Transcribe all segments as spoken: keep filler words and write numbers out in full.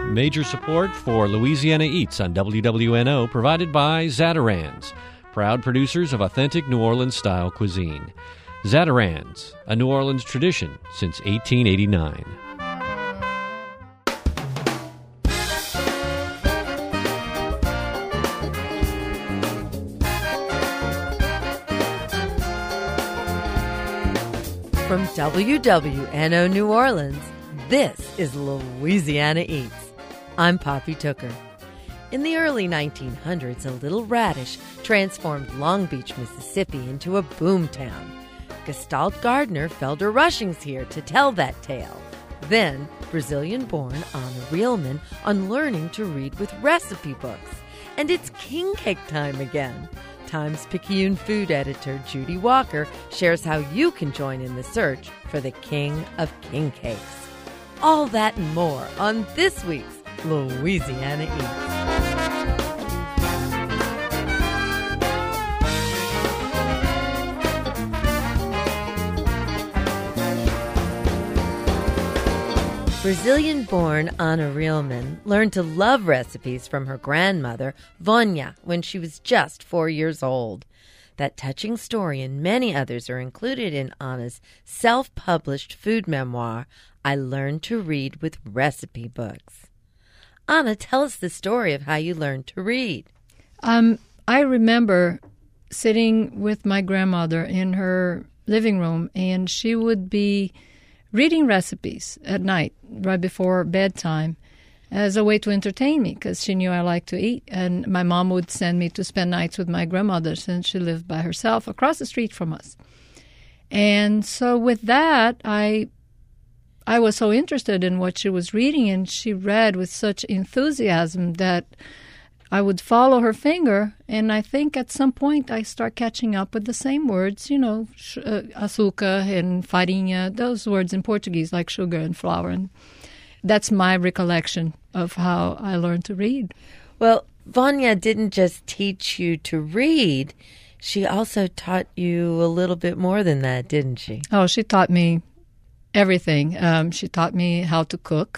Major support for Louisiana Eats on W W N O provided by Zatarain's, proud producers of authentic New Orleans-style cuisine. Zatarain's, a New Orleans tradition since eighteen eighty-nine. From W W N O New Orleans, this is Louisiana Eats. I'm Poppy Tooker. In the early nineteen hundreds, a little radish transformed Long Beach, Mississippi into a boom town. Gestalt gardener Felder Rushing's here to tell that tale. Then, Brazilian-born Anna Reelman on learning to read with recipe books. And it's king cake time again. Times-Picayune food editor Judy Walker shares how you can join in the search for the king of king cakes. All that and more on this week's Louisiana Eats. Brazilian-born Anna Reelman learned to love recipes from her grandmother, Vânia, when she was just four years old. That touching story and many others are included in Anna's self-published food memoir, I Learned to Read with Recipe Books. Anna, tell us the story of how you learned to read. Um, I remember sitting with my grandmother in her living room, and she would be reading recipes at night, right before bedtime, as a way to entertain me, because she knew I liked to eat. And my mom would send me to spend nights with my grandmother since she lived by herself across the street from us. And so with that, I I was so interested in what she was reading, and she read with such enthusiasm that I would follow her finger, and I think at some point I start catching up with the same words, you know, sh- uh, açúcar and farinha, those words in Portuguese like sugar and flour. And that's my recollection of how I learned to read. Well, Vânia didn't just teach you to read. She also taught you a little bit more than that, didn't she? Oh, she taught me everything. Um, she taught me how to cook.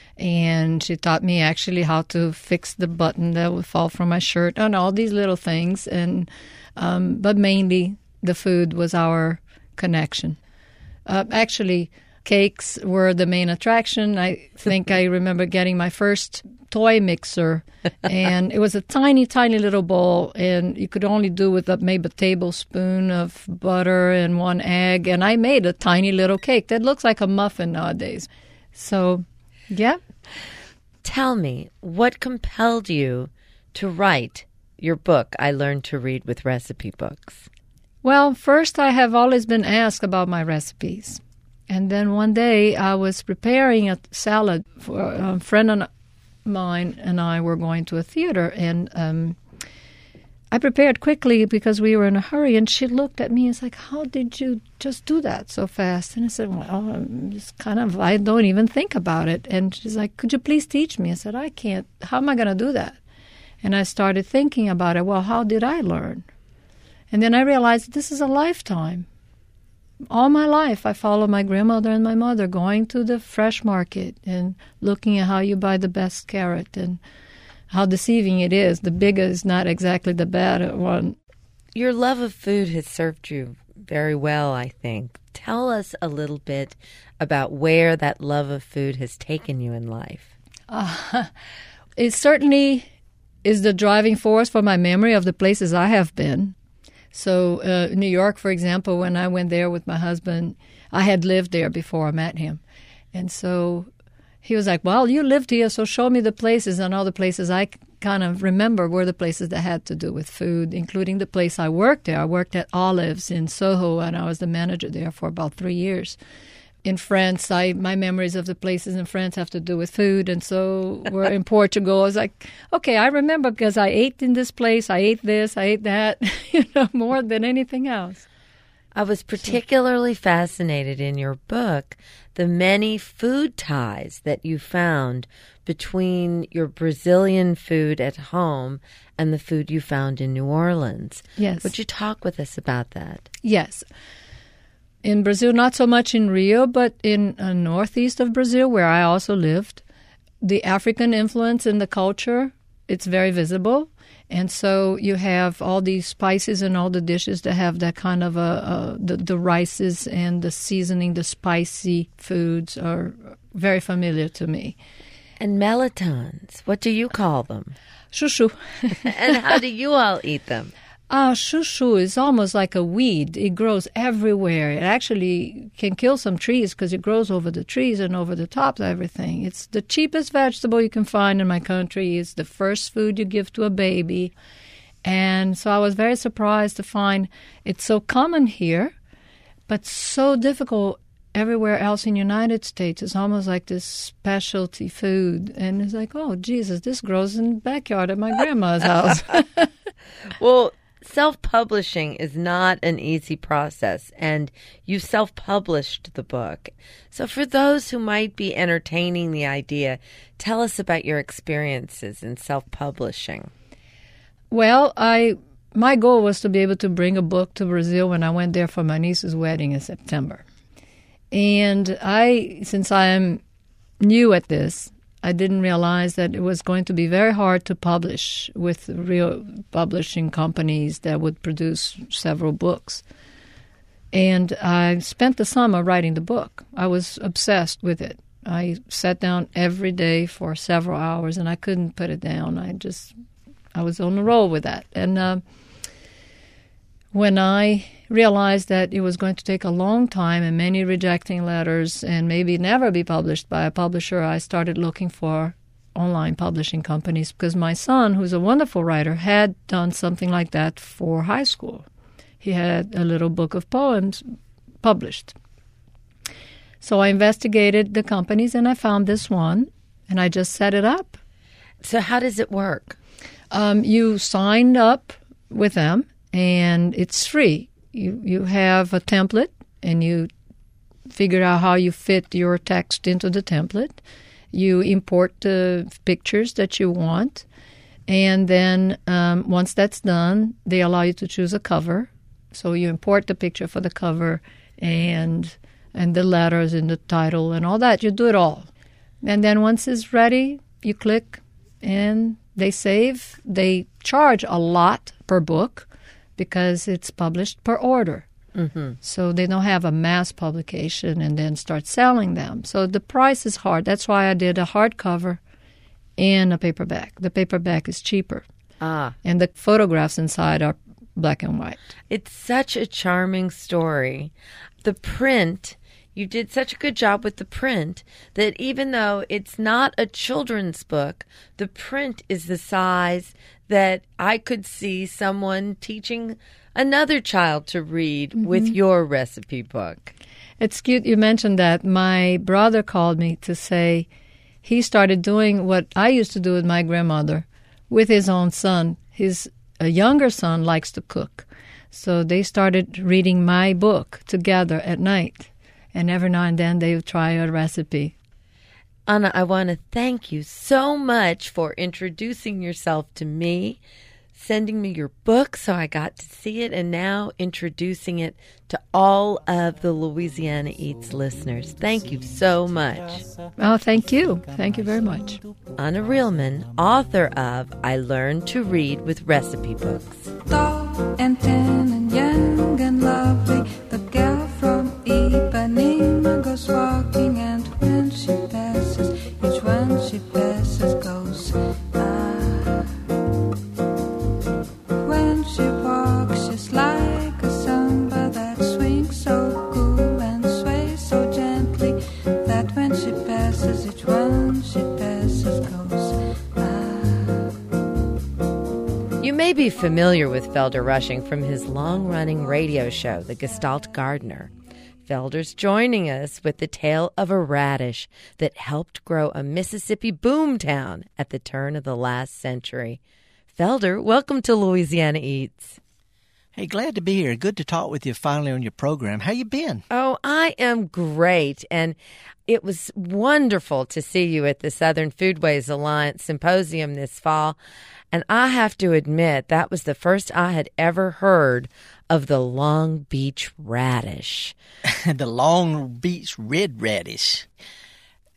And she taught me actually how to fix the button that would fall from my shirt and all these little things. And um, but mainly the food was our connection. Uh, actually, cakes were the main attraction. I think I remember getting my first toy mixer, and it was a tiny, tiny little bowl, and you could only do with a, maybe a tablespoon of butter and one egg. And I made a tiny little cake that looks like a muffin nowadays. So, yeah. Tell me, what compelled you to write your book, I Learned to Read with Recipe Books? Well, first, I have always been asked about my recipes. And then one day, I was preparing a salad for a friend of mine, and I were going to a theater, and um, I prepared quickly because we were in a hurry, and she looked at me and was like, how did you just do that so fast? And I said, well, I'm just kind of, I don't even think about it. And she's like, could you please teach me? I said, I can't. How am I going to do that? And I started thinking about it. Well, how did I learn? And then I realized this is a lifetime. All my life, I followed my grandmother and my mother going to the fresh market and looking at how you buy the best carrot and how deceiving it is. The bigger is not exactly the bad one. Your love of food has served you very well, I think. Tell us a little bit about where that love of food has taken you in life. Uh, it certainly is the driving force for my memory of the places I have been. So uh, New York, for example, when I went there with my husband, I had lived there before I met him. And so he was like, well, you lived here, so show me the places. And all the places I kind of remember were the places that had to do with food, including the place I worked there. I worked at Olives in Soho, and I was the manager there for about three years. In France, I my memories of the places in France have to do with food, and so we're in Portugal. I was like, okay, I remember because I ate in this place, I ate this, I ate that, you know, more than anything else. I was particularly fascinated in your book, the many food ties that you found between your Brazilian food at home and the food you found in New Orleans. Yes. Would you talk with us about that? Yes. In Brazil, not so much in Rio, but in uh, northeast of Brazil, where I also lived, the African influence in the culture, it's very visible. And so you have all these spices and all the dishes that have that kind of a, a the, the rices and the seasoning, the spicy foods are very familiar to me. And melitons, what do you call them? Shushu. And how do you all eat them? Ah, uh, shushu is almost like a weed. It grows everywhere. It actually can kill some trees because it grows over the trees and over the tops of everything. It's the cheapest vegetable you can find in my country. It's the first food you give to a baby. And so I was very surprised to find it's so common here, but so difficult everywhere else in the United States. It's almost like this specialty food. And it's like, oh, Jesus, this grows in the backyard at my grandma's house. Well, self-publishing is not an easy process, and you self-published the book. So for those who might be entertaining the idea, tell us about your experiences in self-publishing. Well, I my goal was to be able to bring a book to Brazil when I went there for my niece's wedding in September. And I, since I am new at this, I didn't realize that it was going to be very hard to publish with real publishing companies that would produce several books. And I spent the summer writing the book. I was obsessed with it. I sat down every day for several hours, and I couldn't put it down. I just, I was on the roll with that. And uh, when I realized that it was going to take a long time and many rejecting letters and maybe never be published by a publisher, I started looking for online publishing companies because my son, who's a wonderful writer, had done something like that for high school. He had a little book of poems published. So I investigated the companies and I found this one and I just set it up. So how does it work? Um, you sign up with them and it's free. You you have a template, and you figure out how you fit your text into the template. You import the pictures that you want, and then um, once that's done, they allow you to choose a cover. So you import the picture for the cover and and the letters and the title and all that. You do it all. And then once it's ready, you click, and they save. They charge a lot per book, because it's published per order. Mm-hmm. So they don't have a mass publication and then start selling them. So the price is hard. That's why I did a hardcover and a paperback. The paperback is cheaper. Ah. And the photographs inside are black and white. It's such a charming story. The print, you did such a good job with the print that even though it's not a children's book, the print is the size that I could see someone teaching another child to read mm-hmm. with your recipe book. It's cute you mentioned that. My brother called me to say he started doing what I used to do with my grandmother with his own son. His a younger son likes to cook. So they started reading my book together at night. And every now and then they would try a recipe. Anna, I want to thank you so much for introducing yourself to me, sending me your book so I got to see it, and now introducing it to all of the Louisiana Eats listeners. Thank you so much. Oh, thank you. Thank you very much. Anna Reelman, author of I Learned to Read with Recipe Books. Tall and tan and young and lovely, the girl from Ipanema goes walking, and when she passes, each one she passes goes ah. When she walks, she's like a samba that swings so cool and sways so gently, that when she passes, each one she passes goes ah. You may be familiar with Felder Rushing from his long-running radio show, The Gestalt Gardener. Felder's joining us with the tale of a radish that helped grow a Mississippi boomtown at the turn of the last century. Felder, welcome to Louisiana Eats. Hey, glad to be here. Good to talk with you finally on your program. How you been? Oh, I am great. And it was wonderful to see you at the Southern Foodways Alliance Symposium this fall. And I have to admit, that was the first I had ever heard of the Long Beach radish. The Long Beach red radish.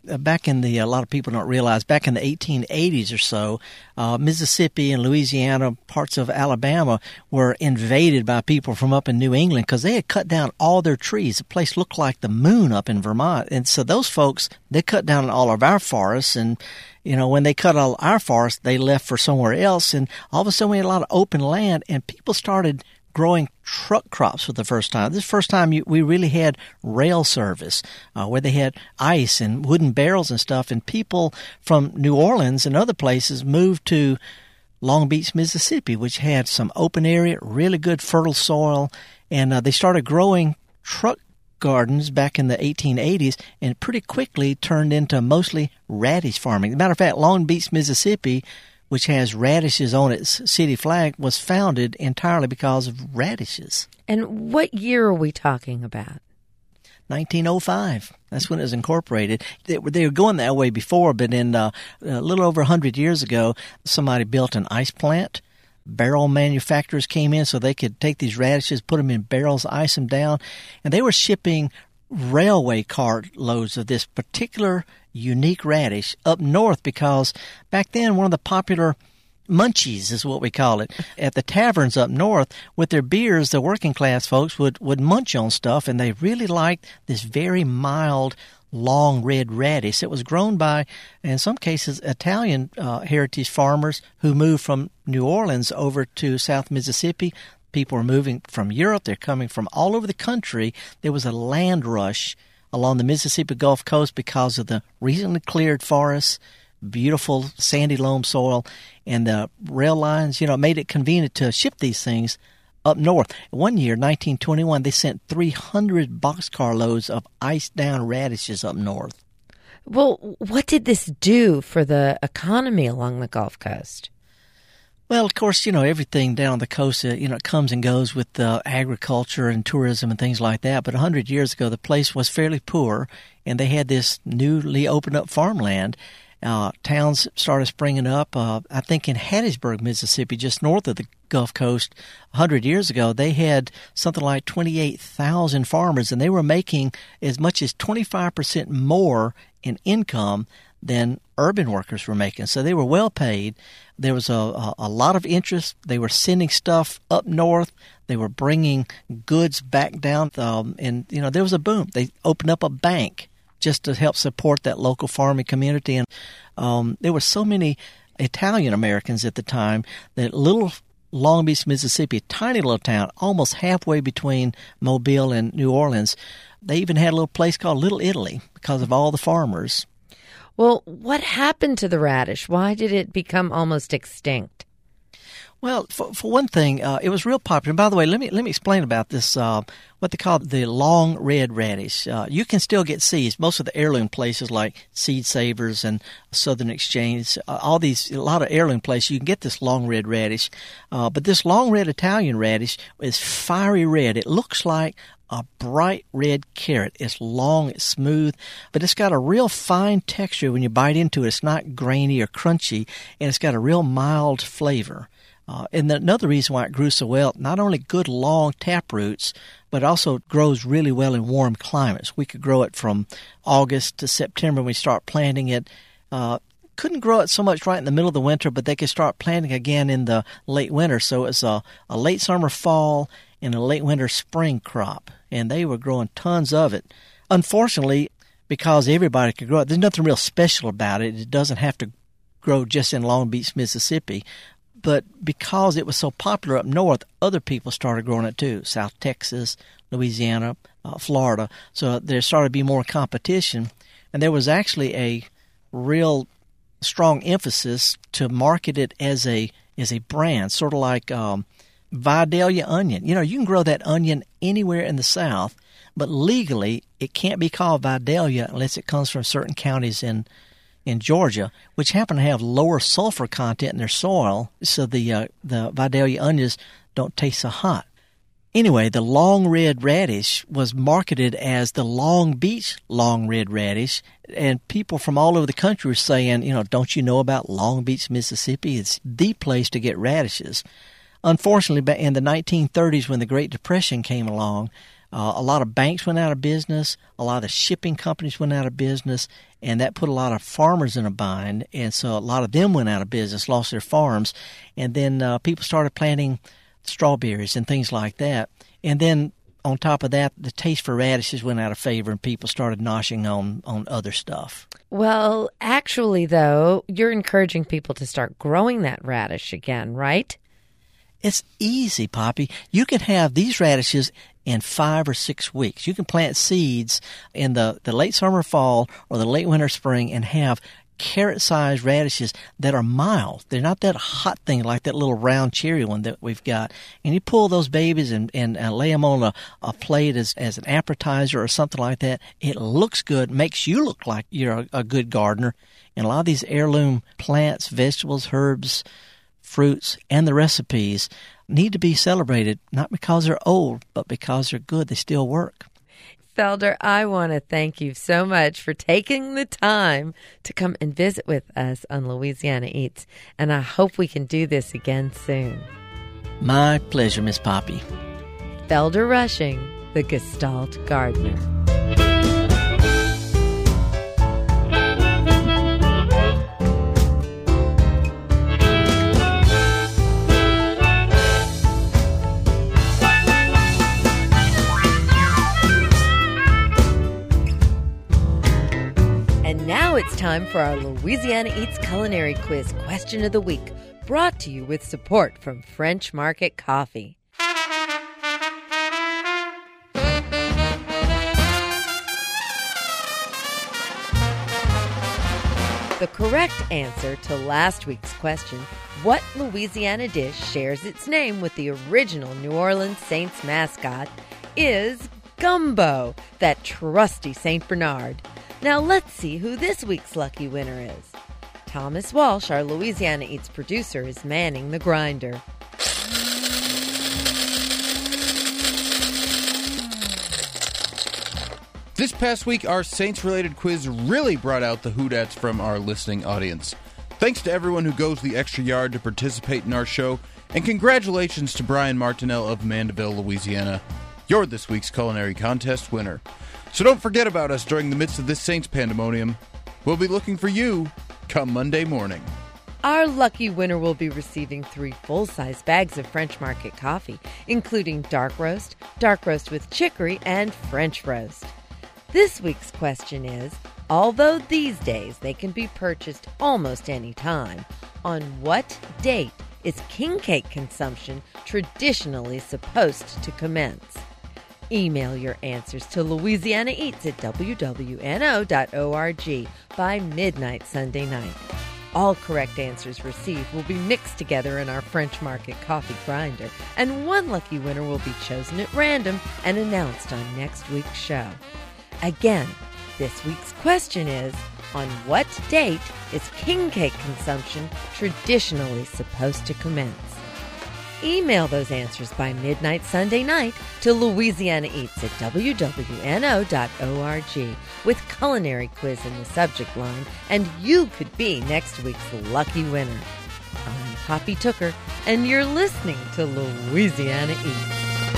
uh, back in the, a lot of people don't realize, back in the eighteen eighties or so, uh, Mississippi and Louisiana, parts of Alabama were invaded by people from up in New England because they had cut down all their trees. The place looked like the moon up in Vermont. And so those folks, they cut down all of our forests, and you know, when they cut all our forests, they left for somewhere else, and all of a sudden we had a lot of open land, and people started growing truck crops for the first time. This is the first time you, we really had rail service, uh, where they had ice and wooden barrels and stuff, and people from New Orleans and other places moved to Long Beach, Mississippi, which had some open area, really good fertile soil, and uh, they started growing truck gardens back in the eighteen eighties, and pretty quickly turned into mostly radish farming. As a matter of fact, Long Beach, Mississippi, which has radishes on its city flag, was founded entirely because of radishes. And what year are we talking about? nineteen oh five. That's when it was incorporated. They were, they were going that way before, but in uh, a little over one hundred years ago, somebody built an ice plant. Barrel manufacturers came in so they could take these radishes, put them in barrels, ice them down, and they were shipping railway car loads of this particular unique radish up north, because back then one of the popular munchies is what we call it at the taverns up north with their beers, the working class folks would, would munch on stuff, and they really liked this very mild long red radish. It was grown by, in some cases, Italian uh, heritage farmers who moved from New Orleans over to South Mississippi. People were moving from Europe. They're coming from all over the country. There was a land rush along the Mississippi Gulf Coast because of the recently cleared forests, beautiful sandy loam soil, and the rail lines. You know, made it convenient to ship these things up north. One year, nineteen twenty-one, they sent three hundred boxcar loads of iced-down radishes up north. Well, what did this do for the economy along the Gulf Coast? Well, of course, you know, everything down the coast, uh, you know, it comes and goes with uh, agriculture and tourism and things like that. But one hundred years ago, the place was fairly poor, and they had this newly opened up farmland. Uh, towns started springing up. Uh, I think in Hattiesburg, Mississippi, just north of the Gulf Coast, one hundred years ago, they had something like twenty-eight thousand farmers, and they were making as much as twenty-five percent more in income than urban workers were making. So they were well paid. There was a, a, a lot of interest. They were sending stuff up north. They were bringing goods back down. Um, and, you know, there was a boom. They opened up a bank just to help support that local farming community. And um, there were so many Italian Americans at the time that little Long Beach, Mississippi, a tiny little town, almost halfway between Mobile and New Orleans, they even had a little place called Little Italy because of all the farmers. Well, what happened to the radish? Why did it become almost extinct? Well, for, for one thing, uh, it was real popular. And by the way, let me let me explain about this, uh, what they call the long red radish. Uh, you can still get seeds. Most of the heirloom places like Seed Savers and Southern Exchange, uh, all these, a lot of heirloom places, you can get this long red radish. Uh, but this long red Italian radish is fiery red. It looks like a bright red carrot. It's long, it's smooth, but it's got a real fine texture when you bite into it. It's not grainy or crunchy, and it's got a real mild flavor. Uh, and the, another reason why it grew so well, not only good long tap roots, but it also grows really well in warm climates. We could grow it from August to September when we start planting it. Uh, couldn't grow it so much right in the middle of the winter, but they could start planting again in the late winter. So it's a, a late summer, fall, and a late winter spring crop. And they were growing tons of it. Unfortunately, because everybody could grow it, there's nothing real special about it. It doesn't have to grow just in Long Beach, Mississippi. But because it was so popular up north, other people started growing it too. South Texas, Louisiana, uh, Florida. So there started to be more competition. And there was actually a real strong emphasis to market it as a as a brand, sort of like um, Vidalia onion. You know, you can grow that onion anywhere in the South, but legally it can't be called Vidalia unless it comes from certain counties in in Georgia, which happen to have lower sulfur content in their soil, so the uh, the Vidalia onions don't taste so hot. Anyway, the long red radish was marketed as the Long Beach long red radish, and people from all over the country were saying, you know, don't you know about Long Beach, Mississippi? It's the place to get radishes. Unfortunately, in the nineteen thirties, when the Great Depression came along, Uh, a lot of banks went out of business. A lot of the shipping companies went out of business, and that put a lot of farmers in a bind. And so a lot of them went out of business, lost their farms. And then uh, people started planting strawberries and things like that. And then on top of that, the taste for radishes went out of favor, and people started noshing on, on other stuff. Well, actually, though, you're encouraging people to start growing that radish again, right? It's easy, Poppy. You can have these radishes in five or six weeks. You can plant seeds in the, the late summer, fall, or the late winter, spring, and have carrot-sized radishes that are mild. They're not that hot thing like that little round cherry one that we've got. And you pull those babies and, and, and lay them on a, a plate as, as an appetizer or something like that. It looks good, makes you look like you're a, a good gardener. And a lot of these heirloom plants, vegetables, herbs, fruits, and the recipes need to be celebrated, not because they're old, but because they're good. They still work. Felder, I want to thank you so much for taking the time to come and visit with us on Louisiana Eats, and I hope we can do this again soon. My pleasure, Miss Poppy. Felder Rushing, the Gestalt Gardener. Now it's time for our Louisiana Eats Culinary Quiz Question of the Week, brought to you with support from French Market Coffee. The correct answer to last week's question, what Louisiana dish shares its name with the original New Orleans Saints mascot, is gumbo, that trusty Saint Bernard. Now let's see who this week's lucky winner is. Thomas Walsh, our Louisiana Eats producer, is manning the grinder. This past week, our Saints-related quiz really brought out the Whodats from our listening audience. Thanks to everyone who goes the extra yard to participate in our show, and congratulations to Brian Martinell of Mandeville, Louisiana. You're this week's culinary contest winner. So don't forget about us during the midst of this Saints pandemonium. We'll be looking for you come Monday morning. Our lucky winner will be receiving three full-size bags of French Market coffee, including dark roast, dark roast with chicory, and French roast. This week's question is, although these days they can be purchased almost any time, on what date is king cake consumption traditionally supposed to commence? Email your answers to Louisiana Eats at w w n o dot org by midnight Sunday night. All correct answers received will be mixed together in our French Market coffee grinder, and one lucky winner will be chosen at random and announced on next week's show. Again, this week's question is, on what date is king cake consumption traditionally supposed to commence? Email those answers by midnight Sunday night to Louisiana Eats at w w n o dot org with culinary quiz in the subject line, and you could be next week's lucky winner. I'm Poppy Tooker, and you're listening to Louisiana Eats.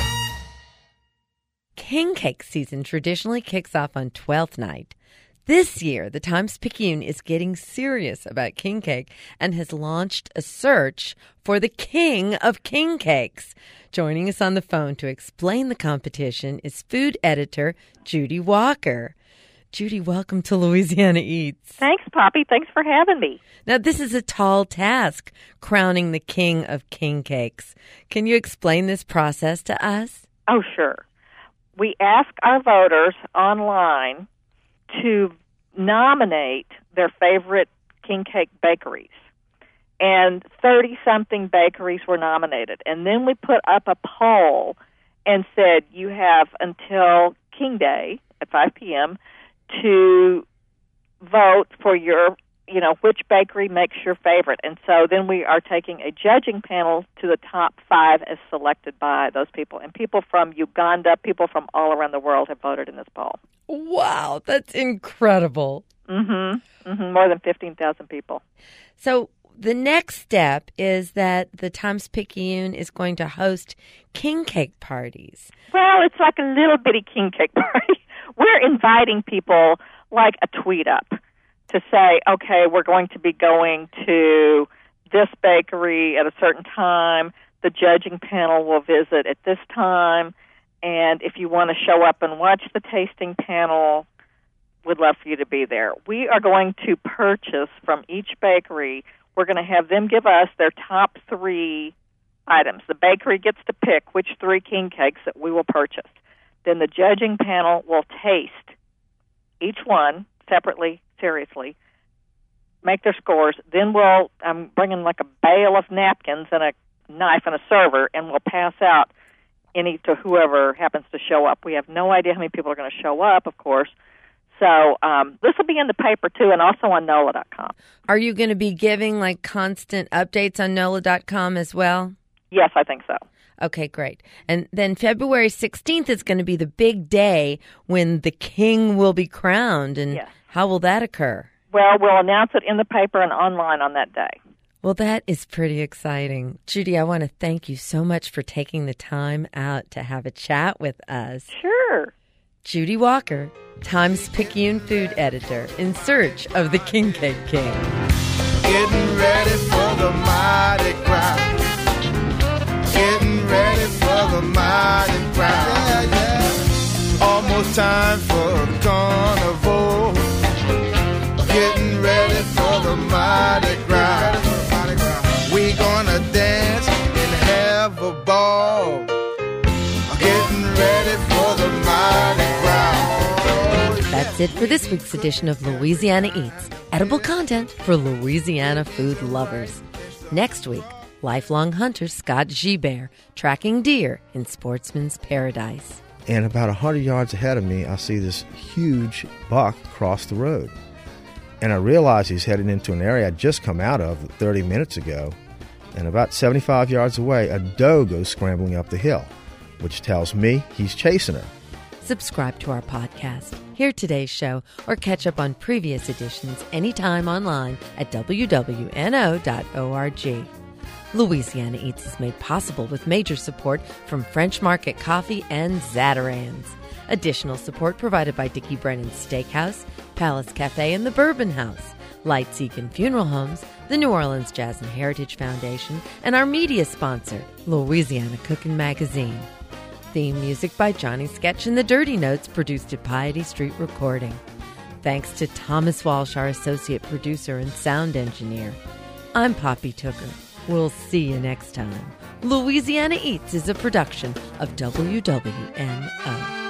King cake season traditionally kicks off on Twelfth Night. This year, the Times-Picayune is getting serious about king cake and has launched a search for the king of king cakes. Joining us on the phone to explain the competition is food editor Judy Walker. Judy, welcome to Louisiana Eats. Thanks, Poppy. Thanks for having me. Now, this is a tall task, crowning the king of king cakes. Can you explain this process to us? Oh, sure. We ask our voters online to nominate their favorite king cake bakeries. And thirty-something bakeries were nominated. And then we put up a poll and said, you have until King Day at five p.m. to vote for your, you know, which bakery makes your favorite. And so then we are taking a judging panel to the top five as selected by those people. And people from Uganda, people from all around the world have voted in this poll. Wow, that's incredible. Mm-hmm. mm-hmm. More than fifteen thousand people. So the next step is that the Times-Picayune is going to host king cake parties. Well, it's like a little bitty king cake party. We're inviting people like a tweet up to say, okay, we're going to be going to this bakery at a certain time. The judging panel will visit at this time. And if you want to show up and watch the tasting panel, we'd love for you to be there. We are going to purchase from each bakery. We're going to have them give us their top three items. The bakery gets to pick which three king cakes that we will purchase. Then the judging panel will taste each one separately, seriously, make their scores. Then we'll, I'm bringing like a bale of napkins and a knife and a server, and we'll pass out any to whoever happens to show up. We have no idea how many people are going to show up, of course. So um, this will be in the paper, too, and also on N O L A dot com. Are you going to be giving, like, constant updates on N O L A dot com as well? Yes, I think so. Okay, great. And then February sixteenth is going to be the big day when the king will be crowned. And yes. How will that occur? Well, we'll announce it in the paper and online on that day. Well, that is pretty exciting. Judy, I want to thank you so much for taking the time out to have a chat with us. Sure. Judy Walker, Times-Picayune food editor, in search of the King Cake King. Getting ready for the Mardi Gras. Getting ready for the Mardi Gras. Yeah, yeah. Almost time for the carnival. Getting ready for the Mardi Gras. We gonna dance and have a ball. Getting ready for the Mardi Gras. That's it for this week's edition of Louisiana Eats, edible content for Louisiana food lovers. Next week, lifelong hunter Scott Gibert tracking deer in Sportsman's Paradise. And about one hundred yards ahead of me, I see this huge buck cross the road. And I realize he's heading into an area I'd just come out of thirty minutes ago. And about seventy-five yards away, a doe goes scrambling up the hill, which tells me he's chasing her. Subscribe to our podcast, hear today's show, or catch up on previous editions anytime online at w w n o dot org. Louisiana Eats is made possible with major support from French Market Coffee and Zatarain's. Additional support provided by Dickie Brennan's Steakhouse, Palace Cafe, and the Bourbon House, Light Seekin Funeral Homes, the New Orleans Jazz and Heritage Foundation, and our media sponsor, Louisiana Cooking Magazine. Theme music by Johnny Sketch and the Dirty Notes, produced at Piety Street Recording. Thanks to Thomas Walsh, our associate producer and sound engineer. I'm Poppy Tooker. We'll see you next time. Louisiana Eats is a production of W W N O.